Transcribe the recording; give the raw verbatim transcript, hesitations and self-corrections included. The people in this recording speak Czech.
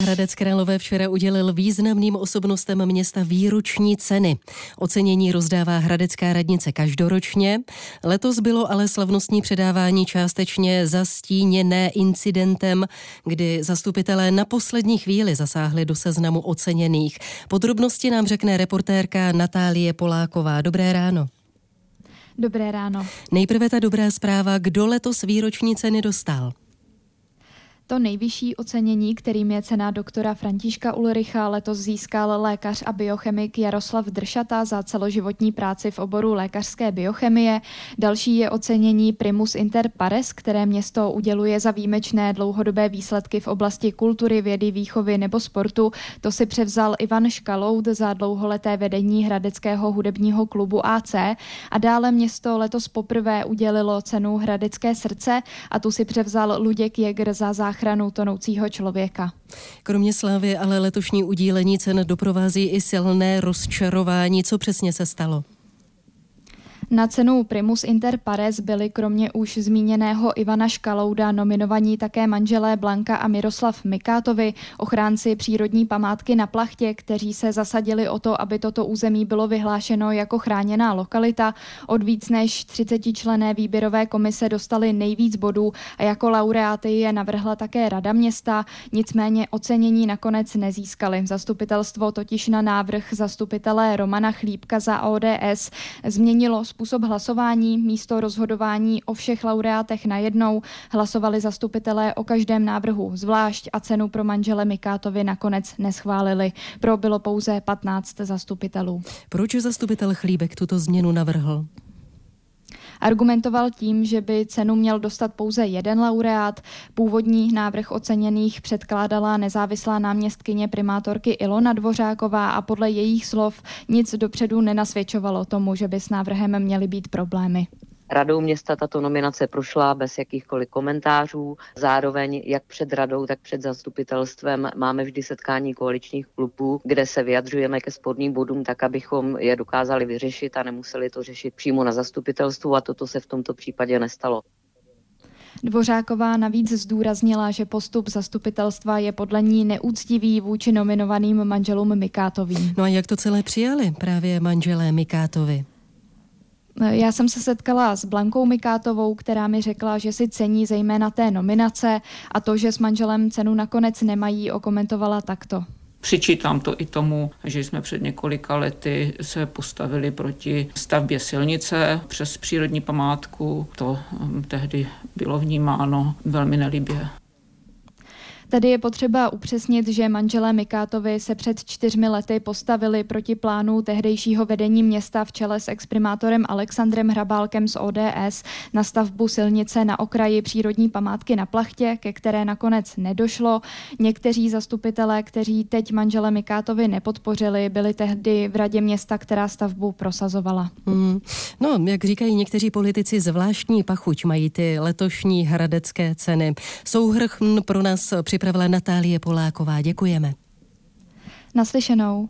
Hradec Králové včera udělil významným osobnostem města výroční ceny. Ocenění rozdává hradecká radnice každoročně. Letos bylo ale slavnostní předávání částečně zastíněné incidentem, kdy zastupitelé na poslední chvíli zasáhli do seznamu oceněných. Podrobnosti nám řekne reportérka Natálie Poláková. Dobré ráno. Dobré ráno. Nejprve ta dobrá zpráva, kdo letos výroční ceny dostal? To nejvyšší ocenění, kterým je cena doktora Františka Ulricha, letos získal lékař a biochemik Jaroslav Dršata za celoživotní práci v oboru lékařské biochemie. Další je ocenění Primus Inter Pares, které město uděluje za výjimečné dlouhodobé výsledky v oblasti kultury, vědy, výchovy nebo sportu. To si převzal Ivan Škaloud za dlouholeté vedení Hradeckého hudebního klubu A C. A dále město letos poprvé udělilo cenu Hradecké srdce a tu si převzal Luděk Jäger za záchranu ochranu tonoucího člověka. Kromě slávy ale letošní udílení cen doprovází i silné rozčarování. Co přesně se stalo? Na cenu Primus Inter Pares byli kromě už zmíněného Ivana Škalouda nominovaní také manželé Blanka a Miroslav Mikátovi, ochránci přírodní památky na Plachtě, kteří se zasadili o to, aby toto území bylo vyhlášeno jako chráněná lokalita. Od víc než třicetičlenné výběrové komise dostali nejvíc bodů a jako laureáty je navrhla také Rada města, nicméně ocenění nakonec nezískali. Zastupitelstvo totiž na návrh zastupitele Romana Chlípka za O D S změnilo způsob hlasování. Místo rozhodování o všech laureátech najednou hlasovali zastupitelé o každém návrhu zvlášť a cenu pro manžele Mikátovi nakonec neschválili. Pro bylo pouze patnáct zastupitelů. Proč zastupitel Chlíbek tuto změnu navrhl? Argumentoval tím, že by cenu měl dostat pouze jeden laureát. Původní návrh oceněných předkládala nezávislá náměstkyně primátorky Ilona Dvořáková a podle jejich slov nic dopředu nenasvědčovalo tomu, že by s návrhem měly být problémy. Radou města tato nominace prošla bez jakýchkoliv komentářů. Zároveň jak před radou, tak před zastupitelstvem máme vždy setkání koaličních klubů, kde se vyjadřujeme ke sporným bodům tak, abychom je dokázali vyřešit a nemuseli to řešit přímo na zastupitelstvu a toto se v tomto případě nestalo. Dvořáková navíc zdůraznila, že postup zastupitelstva je podle ní neúctivý vůči nominovaným manželům Mikátovým. No a jak to celé přijali právě manželé Mikátovi? Já jsem se setkala s Blankou Mikátovou, která mi řekla, že si cení zejména té nominace a to, že s manželem cenu nakonec nemají, okomentovala takto. Přičítám to i tomu, že jsme před několika lety se postavili proti stavbě silnice přes přírodní památku. To tehdy bylo vnímáno velmi nelibě. Tady je potřeba upřesnit, že manželé Mikátovi se před čtyřmi lety postavili proti plánu tehdejšího vedení města v čele s exprimátorem Alexandrem Hrabálkem z O D S na stavbu silnice na okraji přírodní památky na Plachtě, ke které nakonec nedošlo. Někteří zastupitelé, kteří teď manžele Mikátovi nepodpořili, byli tehdy v radě města, která stavbu prosazovala. Hmm. No, jak říkají někteří politici, zvláštní pachuť mají ty letošní hradecké ceny. Souhrn pro nás připravila Natálie Poláková. Děkujeme. Naslyšenou.